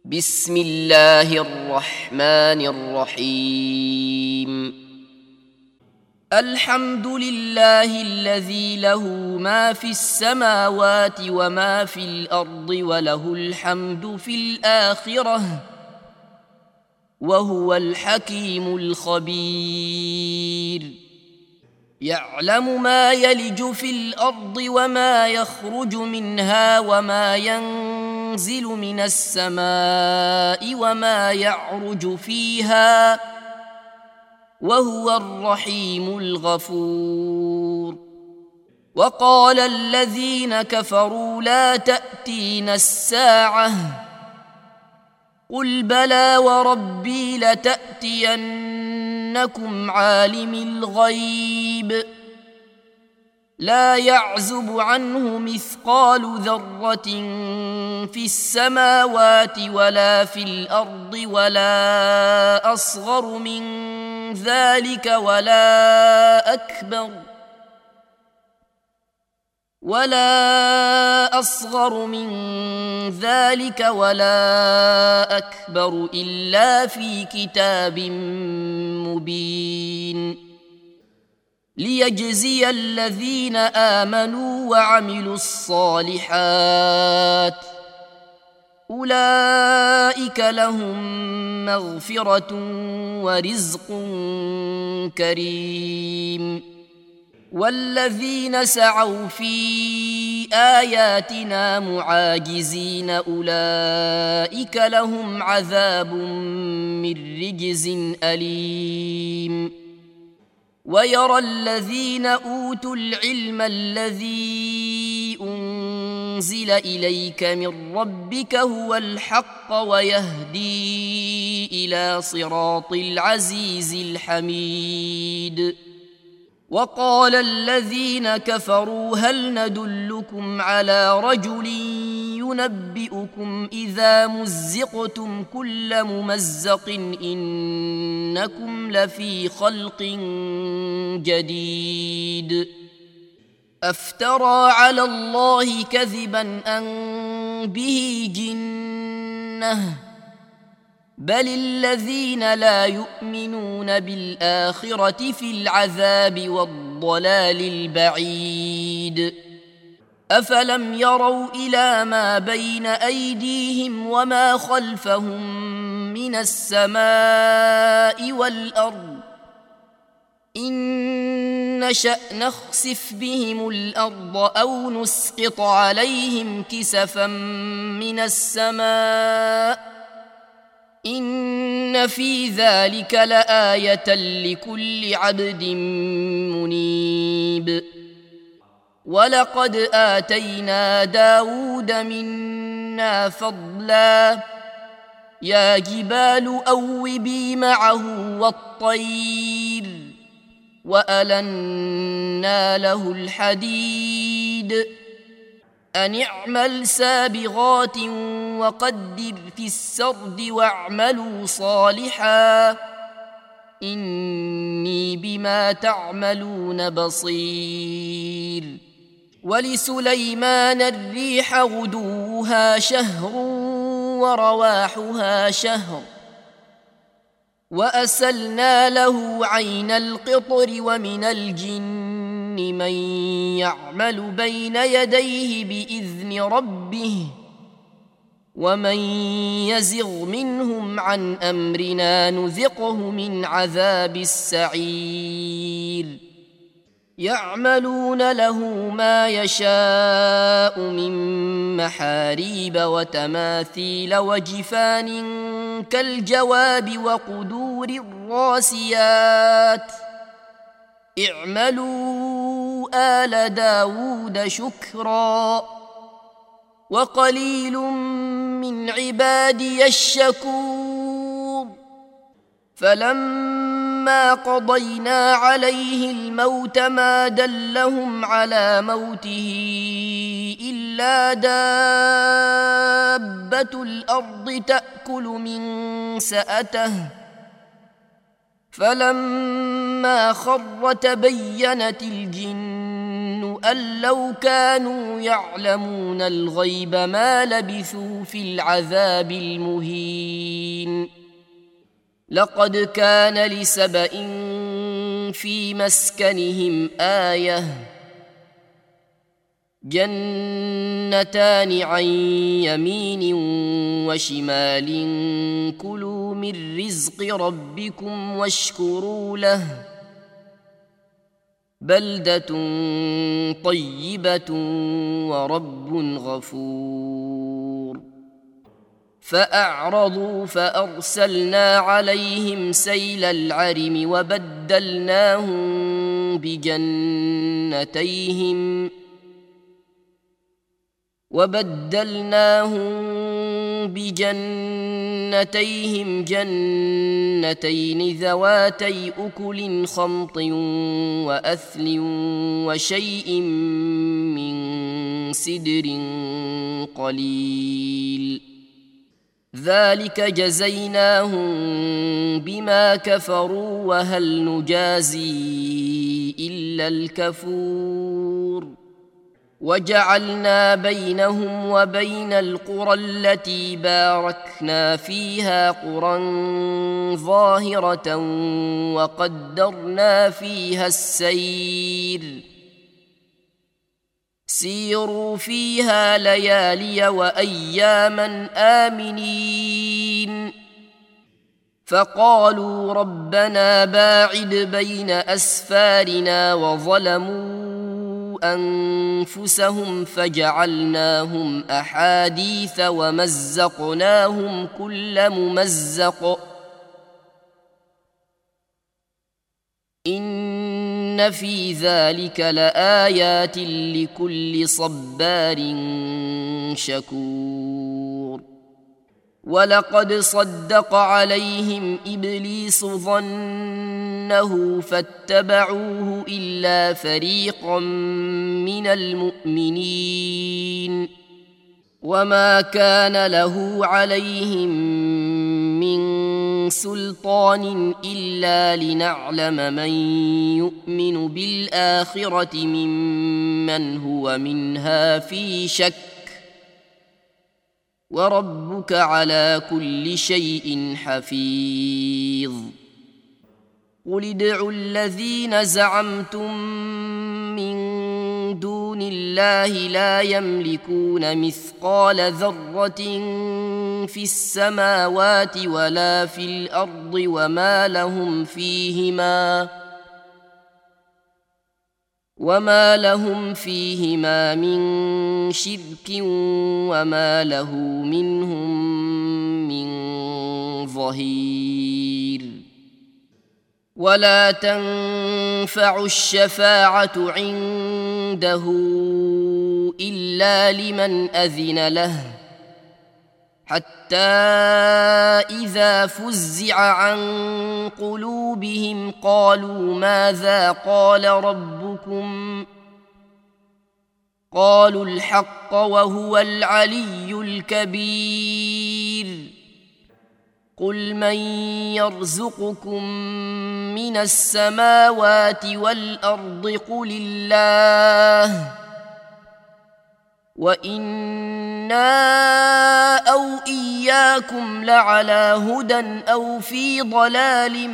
بسم الله الرحمن الرحيم. الحمد لله الذي له ما في السماوات وما في الأرض وله الحمد في الآخرة وهو الحكيم الخبير. يعلم ما يلج في الأرض وما يخرج منها وما ينزل من السماء وما يعرج فيها وهو الرحيم الغفور. وقال الذين كفروا لا تأتينا الساعة قل بلى وربي لتأتينكم عالم الغيب لا يعزب عنه مثقال ذرة في السماوات ولا في الأرض ولا أصغر من ذلك ولا أكبر إلا في كتاب مبين ليجزي الذين آمنوا وعملوا الصالحات أولئك لهم مغفرة ورزق كريم. والذين سعوا في آياتنا معاجزين أولئك لهم عذاب من رجز أليم. ويرى الذين أوتوا العلم الذي أنزل إليك من ربك هو الحق ويهدي إلى صراط العزيز الحميد. وقال الذين كفروا هل ندلكم على رجل ينبئكم إذا مزقتم كل ممزق إنكم لفي خلق جديد أفترى على الله كذبا أن به جنة بل الذين لا يؤمنون بالآخرة في العذاب والضلال البعيد. أفلم يروا إلى ما بين أيديهم وما خلفهم من السماء والأرض إن نشأ نخسف بهم الأرض أو نسقط عليهم كسفا من السماء إن في ذلك لآية لكل عبد منيب. ولقد آتينا داود منا فضلا يا جبال أوبي معه والطير وألنا له الحديد أن اعمل سابغات وقدر في السرد واعملوا صالحا إني بما تعملون بصير. ولسليمان الريح غدوها شهر ورواحها شهر وأسلنا له عين القطر ومن الجن من يعمل بين يديه بإذن ربه ومن يزغ منهم عن أمرنا نذقه من عذاب السعير. يعملون له ما يشاء من محاريب وتماثيل وجفان كالجواب وقدور الراسيات اعملوا آل داود شكرا وقليل من عبادي الشكور. فلما قضينا عليه الموت ما دلهم على موته إلا دابة الأرض تأكل من سأته فلما خر تبينت الجن أن لو كانوا يعلمون الغيب ما لبثوا في العذاب المهين لقد كان لسبإ في مسكنهم آية جنتان عن يمين وشمال كلوا من رزق ربكم واشكروا له بلدة طيبة ورب غفور فأعرضوا فأرسلنا عليهم سيل العرم وبدلناهم بجنتيهم جنتين ذواتي أكل خمط وأثل وشيء من سدر قليل ذلك جزيناهم بما كفروا وهل نجازي إلا الكفور وجعلنا بينهم وبين القرى التي باركنا فيها قرى ظاهرة وقدرنا فيها السير سيروا فيها ليالي وأياما آمنين فقالوا ربنا باعد بين أسفارنا وظلموا أنفسهم فجعلناهم أحاديث ومزقناهم كل ممزق إن في ذلك لآيات لكل صبار شكور ولقد صدق عليهم إبليس ظنه فاتبعوه إلا فريقا من المؤمنين وما كان له عليهم من سلطان إلا لنعلم من يؤمن بالآخرة ممن هو منها في شك وربك على كل شيء حفيظ قل ادعوا الذين زعمتم من دون الله لا يملكون مثقال ذرة في السماوات ولا في الأرض وما لهم فيهما من شرك وما له منهم من ظهير ولا تنفع الشفاعة عنده إلا لمن أذن له حتى إذا فزع عن قلوبهم قالوا ماذا قال ربكم قالوا الحق وهو العلي الكبير قل من يرزقكم من السماوات والأرض قل الله وإنا أو إياكم لعلى هدى أو في ضلال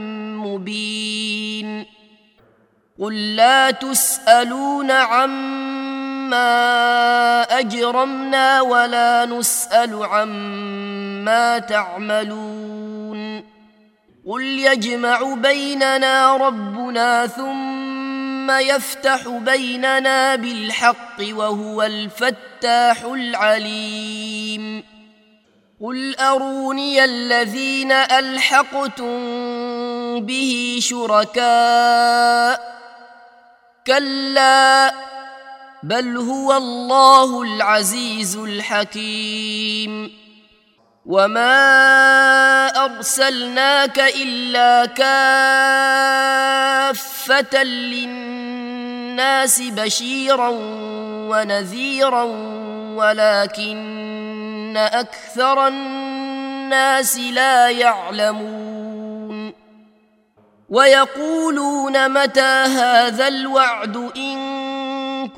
مبين قل لا تسألون عما أجرمنا ولا نسأل عما تعملون قل يجمع بيننا ربنا ثم يفتح بيننا بالحق وهو الفتاح العليم قل أروني الذين ألحقتم به شركاء كلا بل هو الله العزيز الحكيم وما أرسلناك إلا كافة للناس بشيرا ونذيرا ولكن أكثر الناس لا يعلمون ويقولون متى هذا الوعد إن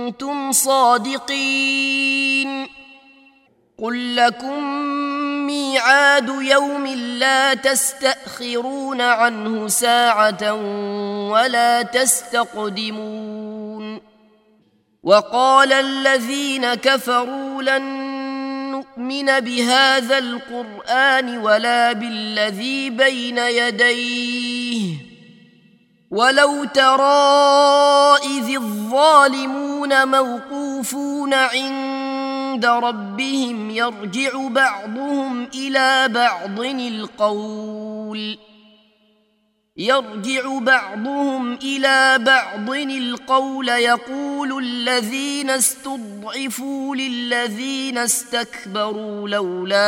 كنتم صادقين قل لكم ميعاد يوم لا تستأخرون عنه ساعة ولا تستقدمون وقال الذين كفروا لن نؤمن بهذا القرآن ولا بالذي بين يديه ولو ترى إذ الظالمون موقوفون عند ربهم يرجع بعضهم إلى بعض القول يقول الذين استضعفوا للذين استكبروا لولا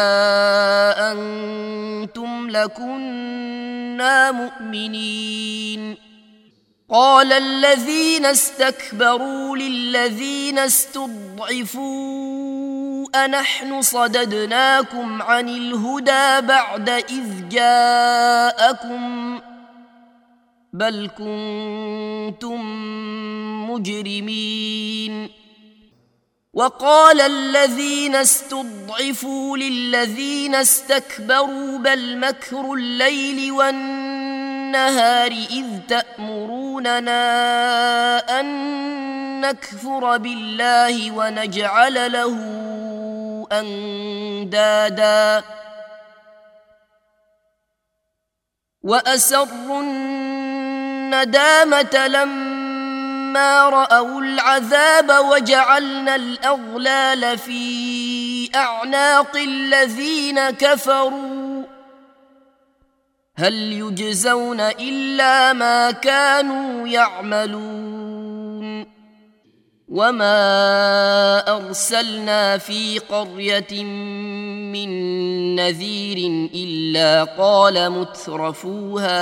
أنتم لكنا مؤمنين قال الذين استكبروا للذين استضعفوا أنحن صددناكم عن الهدى بعد إذ جاءكم بل كنتم مجرمين وقال الذين استضعفوا للذين استكبروا بل مكر الليل والنهار إذ تأمروننا أن نكفر بالله ونجعل له أندادا وأسروا الندامة لما رأوا العذاب وجعلنا الأغلال في أعناق الذين كفروا هل يجزون إلا ما كانوا يعملون وما أرسلنا في قرية من نذير إلا قال مترفوها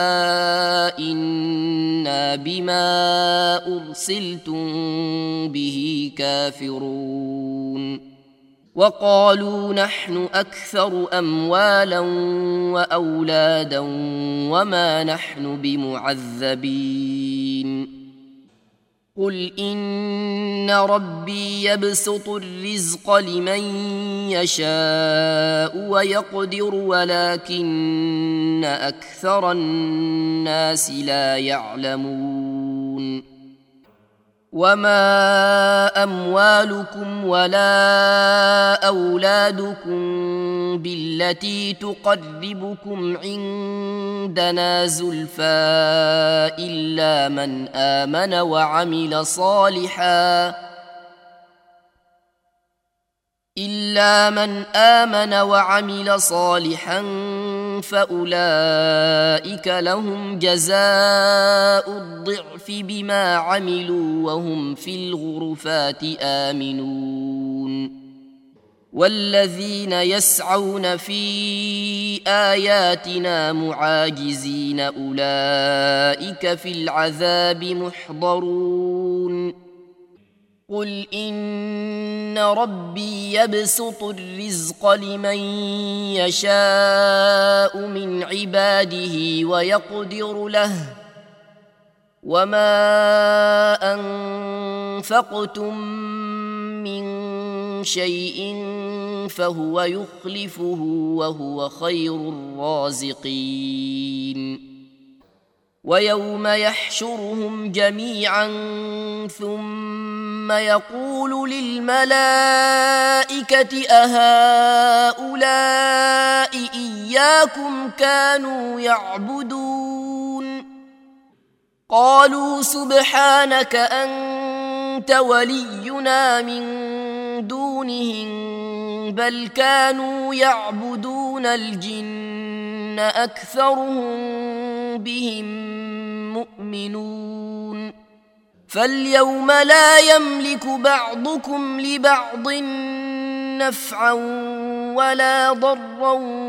إنا بما أرسلتم به كافرون وقالوا نحن أكثر أموالا وأولادا وما نحن بمعذبين قل إن ربي يبسط الرزق لمن يشاء ويقدر ولكن أكثر الناس لا يعلمون وما أموالكم ولا أولادكم بالتي تقربكم عندنا زلفى إلا من آمن وعمل صالحا فأولئك لهم جزاء الضعف بما عملوا وهم في الغرفات آمنون والذين يسعون في آياتنا معاجزين أولئك في العذاب محضرون قل إن ربي يبسط الرزق لمن يشاء من عباده ويقدر له وما أنفقتم من شيء فهو يخلفه وهو خير الرازقين ويوم يحشرهم جميعا ثم يقول للملائكة أهؤلاء إياكم كانوا يعبدون قالوا سبحانك أنت ولينا من دونهم بل كانوا يعبدون الجن أكثرهم بهم مؤمنون فاليوم لا يملك بعضكم لبعض نفعا ولا ضرا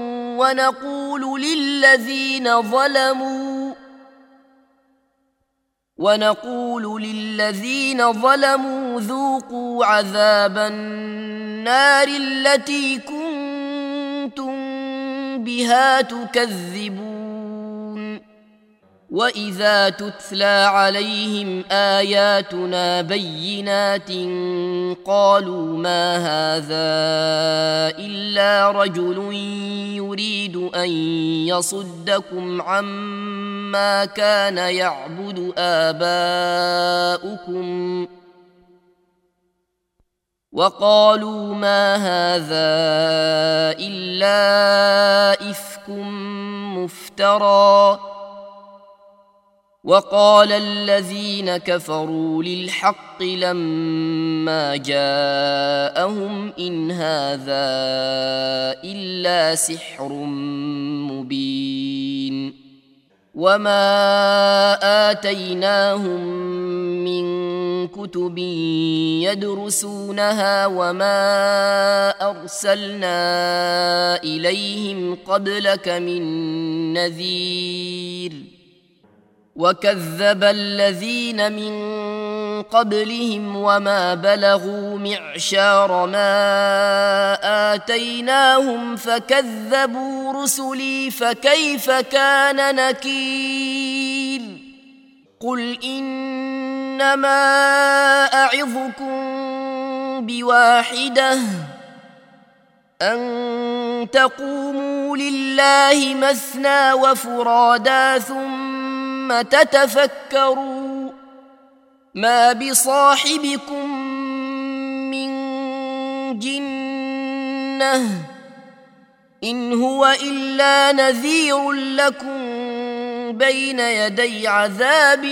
ونقول للذين ظلموا ذوقوا عذاب النار التي كنتم بها تكذبون وإذا تتلى عليهم آياتنا بينات قالوا ما هذا إلا رجل يريد أن يصدكم عما كان يعبد آباؤكم وقالوا ما هذا إلا إفك مفترى وقال الذين كفروا للحق لما جاءهم إن هذا إلا سحر مبين وما آتيناهم من كتب يدرسونها وما أرسلنا إليهم قبلك من نذير وكذب الذين من قبلهم وما بلغوا معشار ما آتيناهم فكذبوا رسلي فكيف كان نكير قل إنما أعظكم بواحدة أن تقوموا لله مثنى وفرادا ثم تتفكروا ما بصاحبكم من جنة إن هو إلا نذير لكم بين يدي عذاب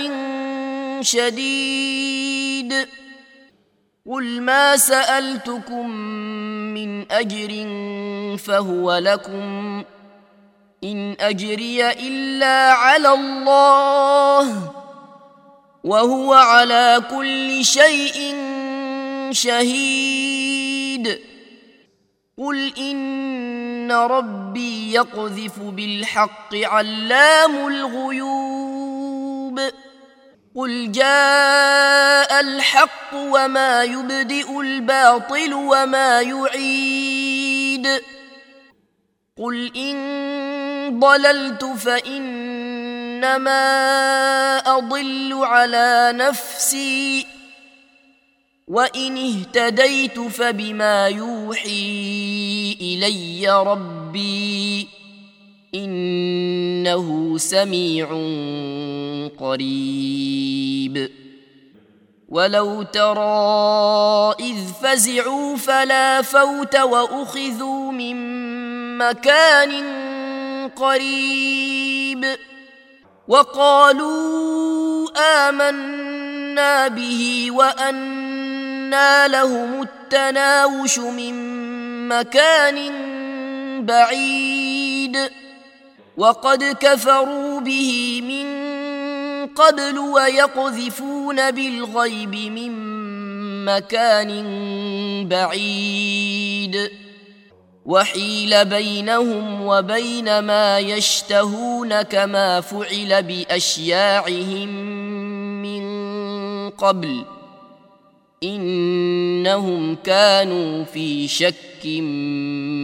شديد قل ما سألتكم من أجر فهو لكم إن أجري إلا على الله وهو على كل شيء شهيد قل إن ربي يقذف بالحق علام الغيوب قل جاء الحق وما يبدئ الباطل وما يعيد قل إن ضللت فإنما أضل على نفسي وإن اهتديت فبما يوحي إلي ربي إنه سميع قريب ولو ترى إذ فزعوا فلا فوت وأخذوا من مكان قريب وقالوا آمنا به وأنى لهم التناوش من مكان بعيد وقد كفروا به من قبل ويقذفون بالغيب من مكان بعيد وحيل بينهم وبين ما يشتهون كما فعل بأشياعهم من قبل إنهم كانوا في شك